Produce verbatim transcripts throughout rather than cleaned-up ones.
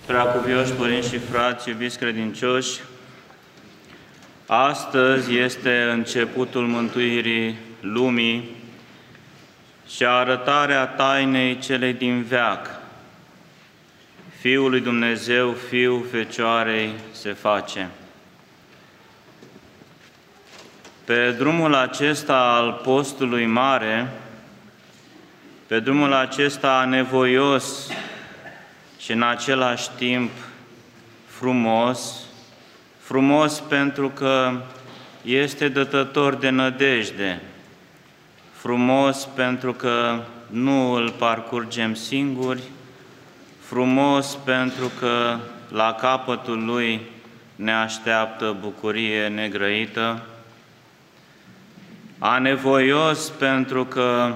Preacuvioși părinți și frați, iubiți credincioși, astăzi este începutul mântuirii lumii și arătarea tainei celei din veac. Fiul lui Dumnezeu, Fiul Fecioarei, se face. Pe drumul acesta al postului mare, pe drumul acesta nevoios și în același timp frumos, frumos pentru că este dătător de nădejde, frumos pentru că nu îl parcurgem singuri, frumos pentru că la capătul lui ne așteaptă bucurie negrăită, anevoios pentru că,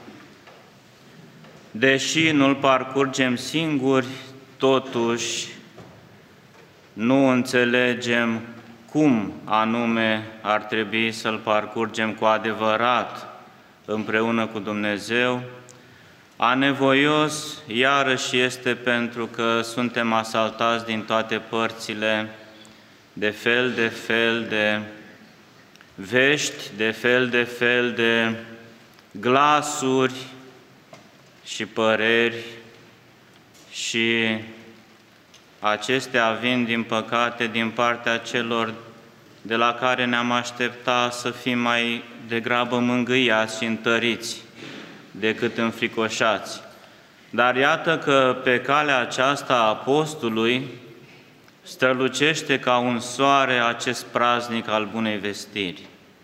deși nu-l parcurgem singuri, totuși nu înțelegem cum anume ar trebui să-l parcurgem cu adevărat împreună cu Dumnezeu. Anevoios iarăși este pentru că suntem asaltați din toate părțile de fel de fel de vești, de fel de fel de glasuri și păreri, și acestea vin, din păcate, din partea celor de la care ne-am aștepta să fim mai degrabă mângâiați și întăriți decât înfricoșați. Dar iată că pe calea aceasta a postului strălucește ca un soare acest praznic al Bunei Vestiri,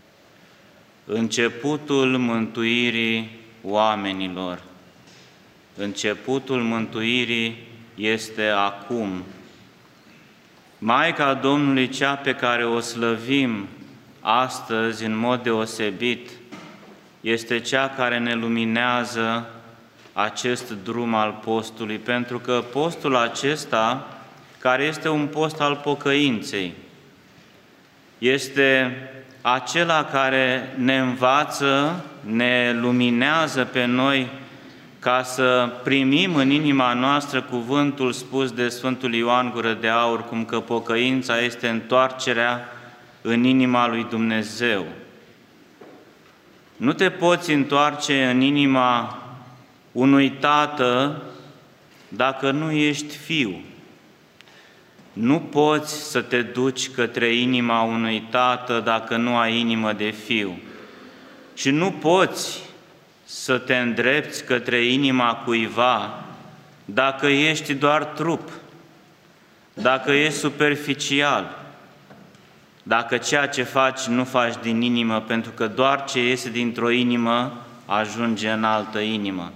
începutul mântuirii oamenilor. Începutul mântuirii este acum. Maica Domnului, cea pe care o slăvim astăzi în mod deosebit, este cea care ne luminează acest drum al postului, pentru că postul acesta, care este un post al pocăinței, este acela care ne învață, ne luminează pe noi ca să primim în inima noastră cuvântul spus de Sfântul Ioan Gură de Aur, cum că pocăința este întoarcerea în inima lui Dumnezeu. Nu te poți întoarce în inima unui tată dacă nu ești fiu. Nu poți să te duci către inima unui tată dacă nu ai inimă de fiu. Și nu poți să te îndrepți către inima cuiva dacă ești doar trup, dacă ești superficial, dacă ceea ce faci nu faci din inimă, pentru că doar ce iese dintr-o inimă ajunge în altă inimă.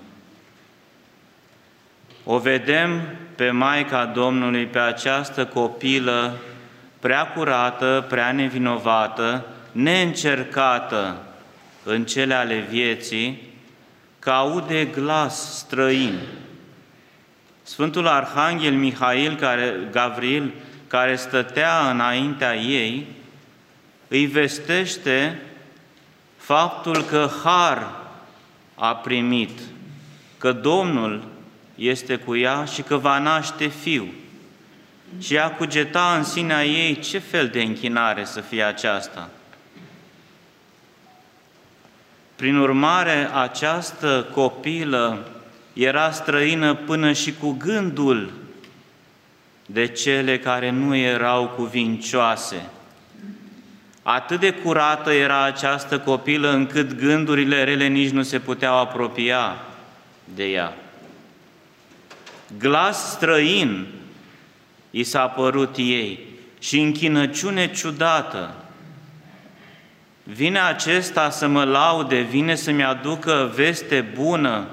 O vedem pe Maica Domnului, pe această copilă prea curată, prea nevinovată, neîncercată în cele ale vieții, că aude glas străin. Sfântul Arhanghel Mihail, care, Gavril, care stătea înaintea ei, îi vestește faptul că har a primit, că Domnul este cu ea și că va naște fiu. Și ea cugeta în sinea ei ce fel de închinare să fie aceasta. Prin urmare, această copilă era străină până și cu gândul de cele care nu erau cuvincioase. Atât de curată era această copilă încât gândurile rele nici nu se puteau apropia de ea. Glas străin i s-a părut ei și închinăciune ciudată. Vine acesta să mă laude, vine să-mi aducă veste bună,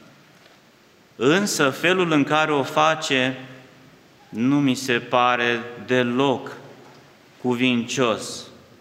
însă felul în care o face nu mi se pare deloc cuvincios.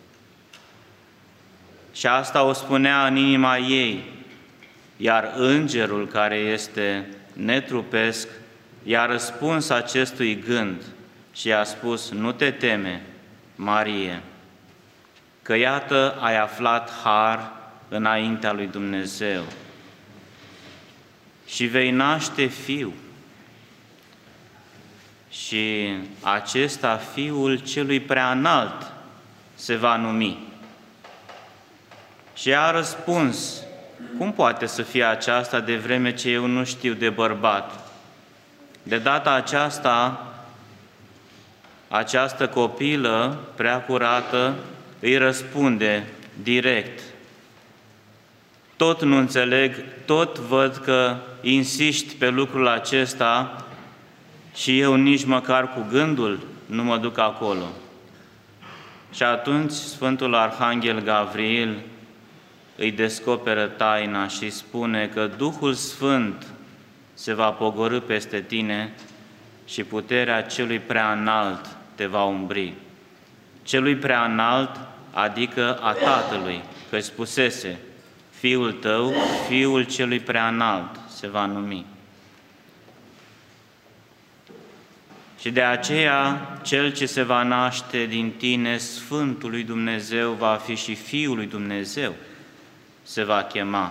Și asta o spunea în inima ei, iar îngerul, care este netrupesc, i-a răspuns acestui gând și i-a spus: nu te teme, Marie, că iată ai aflat har înaintea lui Dumnezeu și vei naște fiu. și acesta Fiul Celui Preaînalt se va numi. Și ea a răspuns: cum poate să fie aceasta de vreme ce eu nu știu de bărbat? De data aceasta, această copilă prea curată îi răspunde direct: tot nu înțeleg, tot văd că insiști pe lucrul acesta și eu nici măcar cu gândul nu mă duc acolo. Și atunci Sfântul Arhanghel Gavril îi descoperă taina și spune că Duhul Sfânt se va pogorî peste tine și puterea Celui Preaînalt te va umbri. Celui Preaînalt, adică a Tatălui, că spusese: Fiul tău, Fiul Celui Preaînalt se va numi. Și de aceea, Cel ce se va naște din tine, Sfântul lui Dumnezeu, va fi și Fiul lui Dumnezeu, se va chema.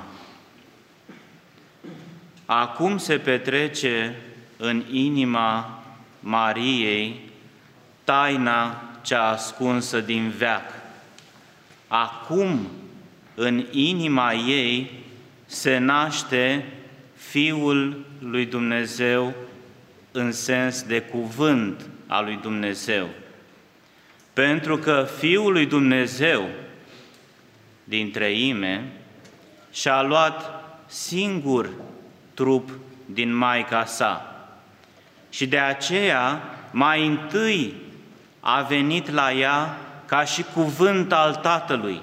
Acum se petrece în inima Mariei taina cea ascunsă din veac. Acum, în inima ei, se naște Fiul lui Dumnezeu în sens de cuvânt al lui Dumnezeu. Pentru că Fiul lui Dumnezeu din treime și-a luat singur trup din Maica sa. Și de aceea, mai întâi a venit la ea ca și cuvânt al Tatălui,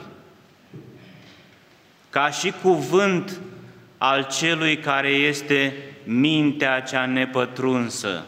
ca și cuvânt al Celui care este mintea cea nepătrunsă.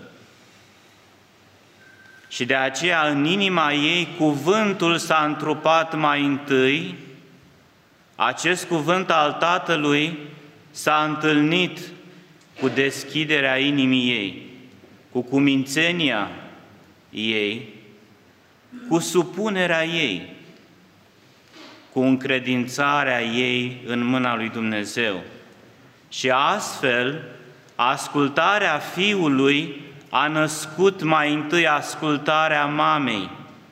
Și de aceea, în inima ei, cuvântul s-a întrupat mai întâi. Acest cuvânt al Tatălui s-a întâlnit cu deschiderea inimii ei, cu cumințenia ei, cu supunerea ei, cu încredințarea ei în mâna lui Dumnezeu. Și astfel, ascultarea Fiului a născut mai întâi ascultarea mamei.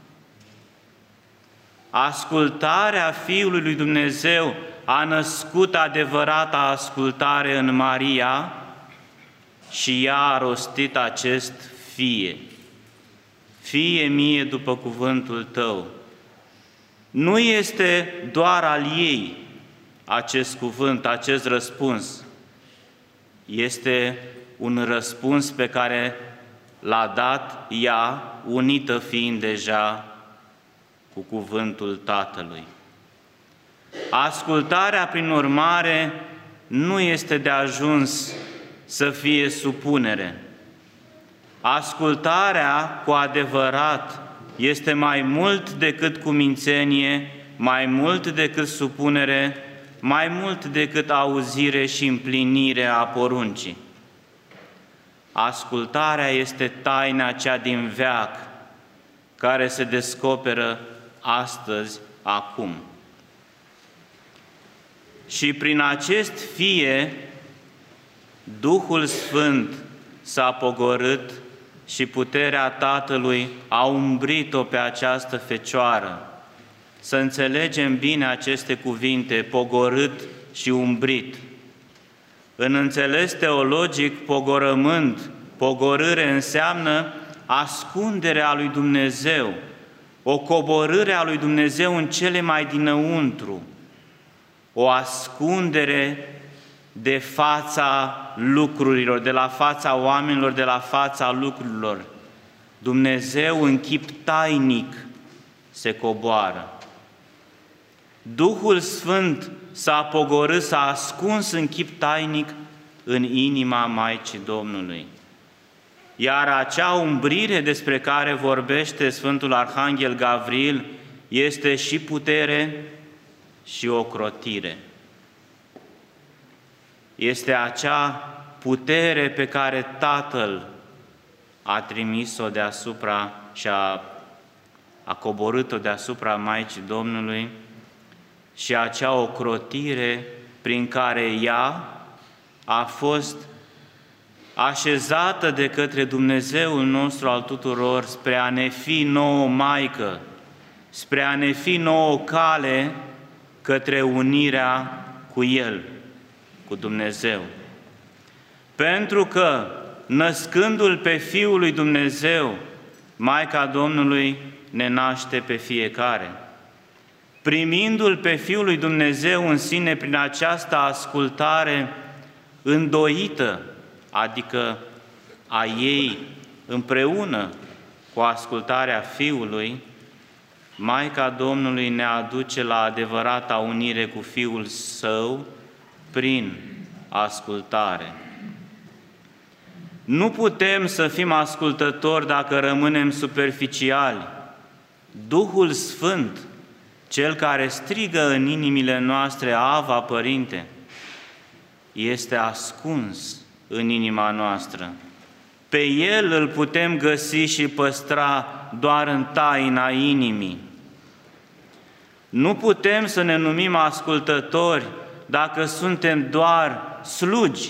Ascultarea Fiului lui Dumnezeu a născut adevărata ascultare în Maria și ea a rostit acest fie. Fie mie după cuvântul tău. Nu este doar al ei acest cuvânt, acest răspuns. Este un răspuns pe care l-a dat ea, unită fiind deja cu cuvântul Tatălui. Ascultarea, prin urmare, nu este de ajuns să fie supunere. Ascultarea, cu adevărat, este mai mult decât cumințenie, mai mult decât supunere, mai mult decât auzire și împlinire a poruncii. Ascultarea este taina cea din veac, care se descoperă astăzi, acum. Și prin acest fie, Duhul Sfânt s-a pogorât și puterea Tatălui a umbrit-o pe această Fecioară. Să înțelegem bine aceste cuvinte, pogorât și umbrit. În înțeles teologic, pogorământ, pogorâre înseamnă ascunderea lui Dumnezeu, o coborâre a lui Dumnezeu în cele mai dinăuntru, o ascundere de fața lucrurilor, de la fața oamenilor, de la fața lucrurilor. Dumnezeu în chip tainic se coboară. Duhul Sfânt s-a pogorât, s-a ascuns în chip tainic în inima Maicii Domnului. Iar acea umbrire despre care vorbește Sfântul Arhanghel Gavril este și putere și ocrotire. Este acea putere pe care Tatăl a trimis-o deasupra și a, a coborât-o deasupra Maicii Domnului și acea ocrotire prin care ea a fost așezată de către Dumnezeul nostru al tuturor spre a ne fi nouă Maică, spre a ne fi nouă cale către unirea cu El, cu Dumnezeu. Pentru că, născându-L pe Fiul lui Dumnezeu, Maica Domnului ne naște pe fiecare. Primindu-L pe Fiul lui Dumnezeu în sine prin această ascultare îndoită, adică a ei împreună cu ascultarea Fiului, Maica Domnului ne aduce la adevărata unire cu Fiul Său prin ascultare. Nu putem să fim ascultători dacă rămânem superficiali. Duhul Sfânt, Cel care strigă în inimile noastre, Ava, Părinte, este ascuns în inima noastră. Pe El îl putem găsi și păstra doar în taina inimii. Nu putem să ne numim ascultători dacă suntem doar slugi,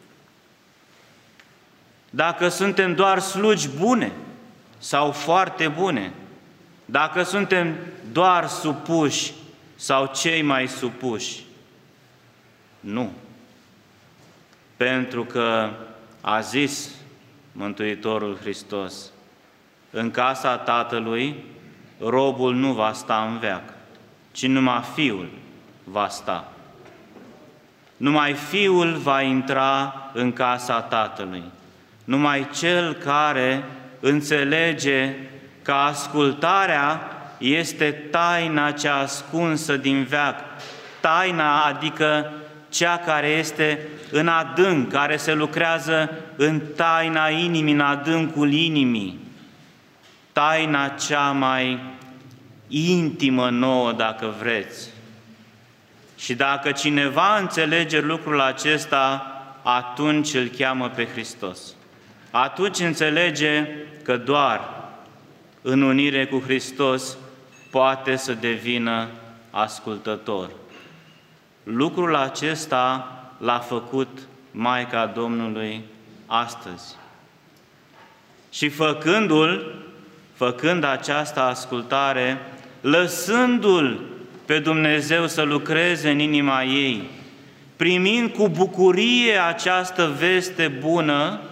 dacă suntem doar slugi bune sau foarte bune, dacă suntem doar supuși sau cei mai supuși. Nu. Pentru că a zis Mântuitorul Hristos, în casa Tatălui robul nu va sta în veac, ci numai Fiul va sta. Numai Fiul va intra în casa Tatălui. Numai Cel care înțelege că ascultarea este taina cea ascunsă din veac, taina adică cea care este în adânc, care se lucrează în taina inimii, în adâncul inimii, taina cea mai intimă nouă, dacă vreți. Și dacă cineva înțelege lucrul acesta, atunci îl cheamă pe Hristos. Atunci înțelege că doar în unire cu Hristos poate să devină ascultător. Lucrul acesta l-a făcut Maica Domnului astăzi. Și făcându-l, făcând această ascultare, lăsându-l pe Dumnezeu să lucreze în inima ei, primind cu bucurie această veste bună,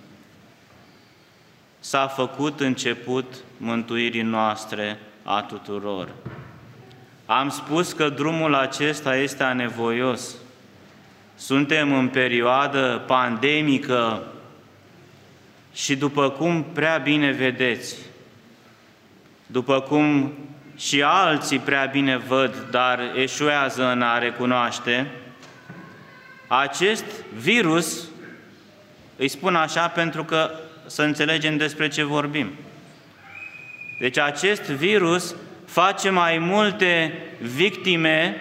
s-a făcut început mântuirii noastre a tuturor. Am spus că drumul acesta este anevoios. Suntem în perioadă pandemică și după cum prea bine vedeți, după cum și alții prea bine văd, dar eșuează în a recunoaște, acest virus, îi spun așa pentru că să înțelegem despre ce vorbim. Deci acest virus face mai multe victime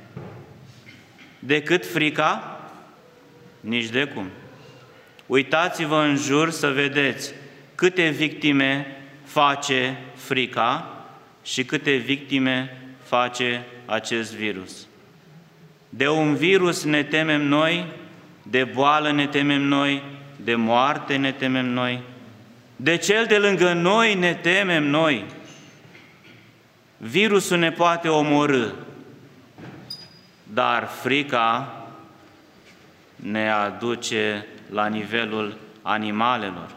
decât frica? Nici de cum. Uitați-vă în jur să vedeți câte victime face frica și câte victime face acest virus. De un virus ne temem noi, de boală ne temem noi, de moarte ne temem noi, de cel de lângă noi ne temem noi. Virusul ne poate omorî, dar frica ne aduce la nivelul animalelor.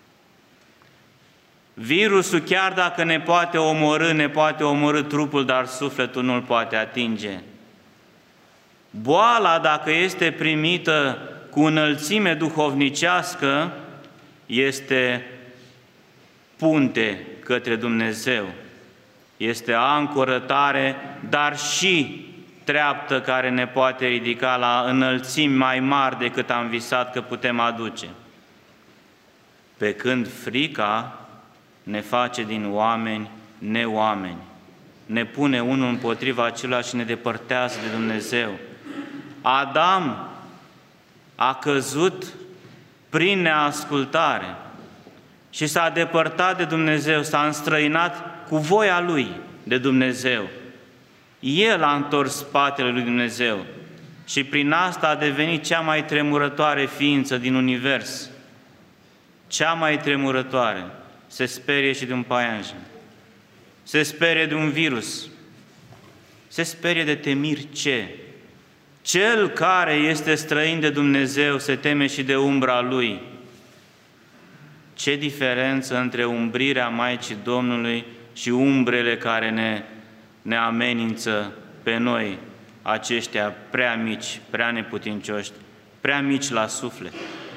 Virusul, chiar dacă ne poate omorî, ne poate omorî trupul, dar sufletul nu-l poate atinge. Boala, dacă este primită cu înălțime duhovnicească, este punte către Dumnezeu. Este ancorătare, dar și treaptă care ne poate ridica la înălțimi mai mari decât am visat că putem aduce. Pe când frica ne face din oameni neoameni, ne pune unul împotriva acelua și ne depărtează de Dumnezeu. Adam a căzut prin neascultare și s-a depărtat de Dumnezeu, s-a înstrăinat cu voia lui de Dumnezeu. El a întors spatele lui Dumnezeu și prin asta a devenit cea mai tremurătoare ființă din univers. cea mai tremurătoare, se sperie și de un paianjen, se sperie de un virus, se sperie de temir ce? Cel care este străin de Dumnezeu se teme și de umbra Lui. Ce diferență între umbrirea Maicii Domnului și umbrele care ne, ne amenință pe noi, aceștia prea mici, prea neputincioși, prea mici la suflet.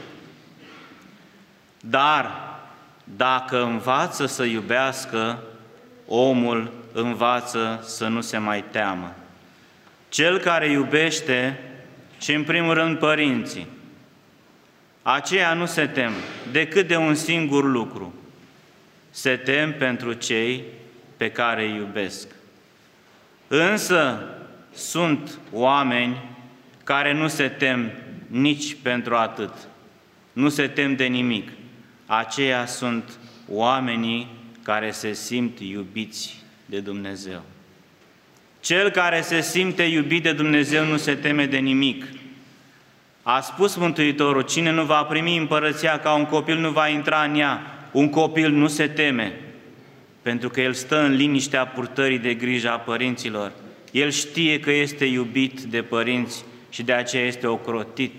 Dar dacă învață să iubească, omul învață să nu se mai teamă. Cel care iubește, și în primul rând părinții, aceia nu se tem decât de un singur lucru: se tem pentru cei pe care îi iubesc. Însă sunt oameni care nu se tem nici pentru atât, nu se tem de nimic. Aceia sunt oamenii care se simt iubiți de Dumnezeu. Cel care se simte iubit de Dumnezeu nu se teme de nimic. A spus Mântuitorul: cine nu va primi împărăția ca un copil nu va intra în ea. Un copil nu se teme, pentru că el stă în liniștea purtării de grijă a părinților. El știe că este iubit de părinți și de aceea este ocrotit.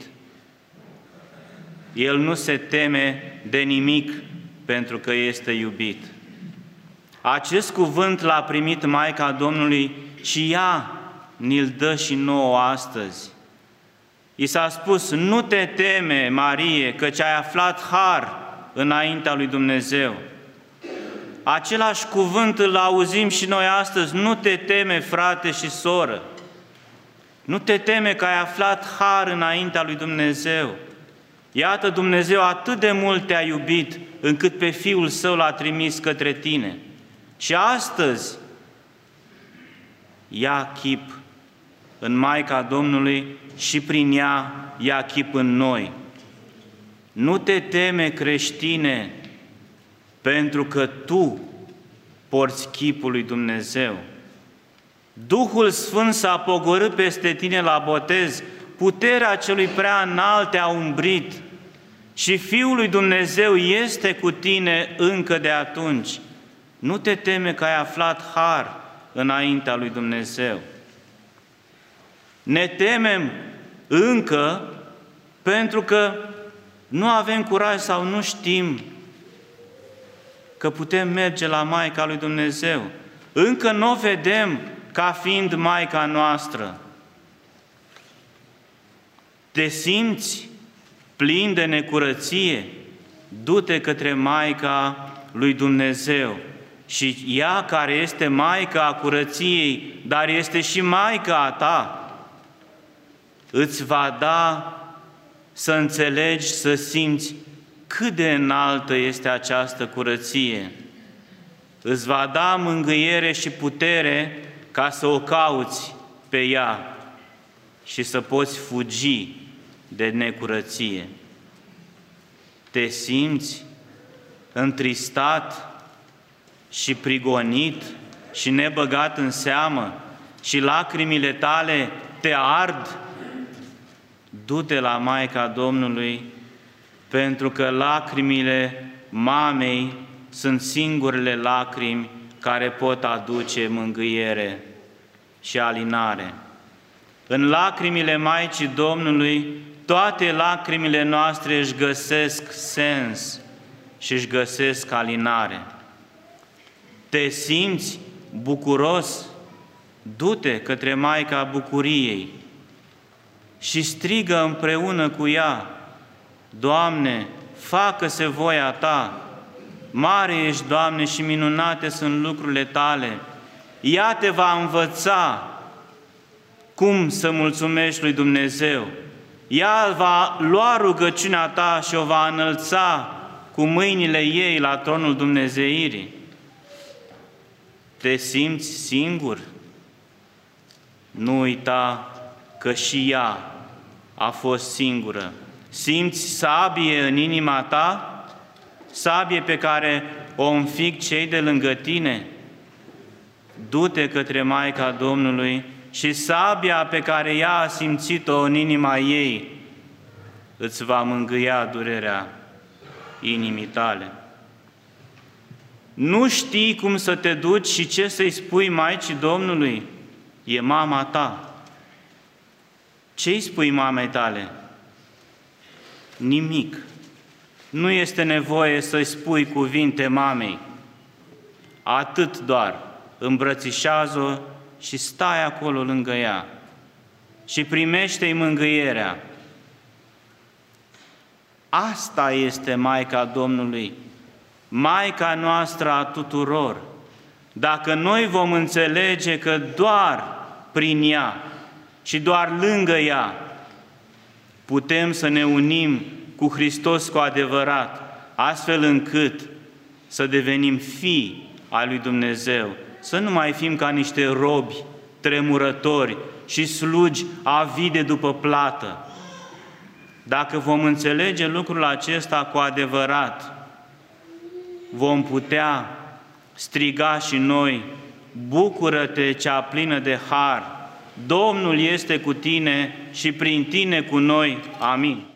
El nu se teme de nimic pentru că este iubit. Acest cuvânt l-a primit Maica Domnului și ea ni-l dă și nouă astăzi. I s-a spus: nu te teme, Marie, căci ai aflat har înaintea lui Dumnezeu. Același cuvânt îl auzim și noi astăzi: nu te teme, frate și soră. Nu te teme că ai aflat har înaintea lui Dumnezeu. Iată, Dumnezeu atât de mult te-a iubit, încât pe Fiul Său l-a trimis către tine. Și astăzi ia chip în Maica Domnului și prin ea ia chip în noi. Nu te teme, creștine, pentru că tu porți chipul lui Dumnezeu. Duhul Sfânt s-a pogorât peste tine la botez, puterea celui prea înalt te-a umbrit și Fiul lui Dumnezeu este cu tine încă de atunci. Nu te teme că ai aflat har înaintea lui Dumnezeu. Ne temem încă pentru că nu avem curaj sau nu știm că putem merge la Maica lui Dumnezeu. Încă nu o vedem ca fiind Maica noastră. Te simți plin de necurăție? Du-te către Maica lui Dumnezeu. Și ea, care este Maica a curăției, dar este și Maica a ta, îți va da să înțelegi, să simți cât de înaltă este această curăție. Îți va da mângâiere și putere ca să o cauți pe ea și să poți fugi de necurăție. Te simți întristat și prigonit și nebăgat în seamă și lacrimile tale te ard? Du-te la Maica Domnului, pentru că lacrimile mamei sunt singurele lacrimi care pot aduce mângâiere și alinare. În lacrimile Maicii Domnului, toate lacrimile noastre își găsesc sens și își găsesc alinare. Te simți bucuros? Du-te către Maica Bucuriei și strigă împreună cu ea: Doamne, facă-se voia Ta! Mare ești, Doamne, și minunate sunt lucrurile Tale! Ea te va învăța cum să mulțumești lui Dumnezeu. Ea va lua rugăciunea ta și o va înălța cu mâinile ei la tronul dumnezeirii. Te simți singur? Nu uita că și ea a fost singură. Simți sabie în inima ta? Sabie pe care o înfig cei de lângă tine? Du-te către Maica Domnului și sabia pe care ea a simțit-o în inima ei îți va mângâia durerea. inimii tale. Nu știi cum să te duci și ce să-i spui Maicii Domnului? E mama ta. Ce-i spui mamei tale? Nimic. Nu este nevoie să-i spui cuvinte mamei. Atât doar. Îmbrățișează-o și stai acolo lângă ea și primește-i mângâierea. Asta este Maica Domnului, Maica noastră a tuturor. Dacă noi vom înțelege că doar prin ea și doar lângă ea putem să ne unim cu Hristos cu adevărat, astfel încât să devenim fii ai lui Dumnezeu, să nu mai fim ca niște robi tremurători și slugi avide după plată. Dacă vom înțelege lucrul acesta cu adevărat, vom putea striga și noi: bucură-te, cea plină de har! Domnul este cu tine și prin tine cu noi. Amin.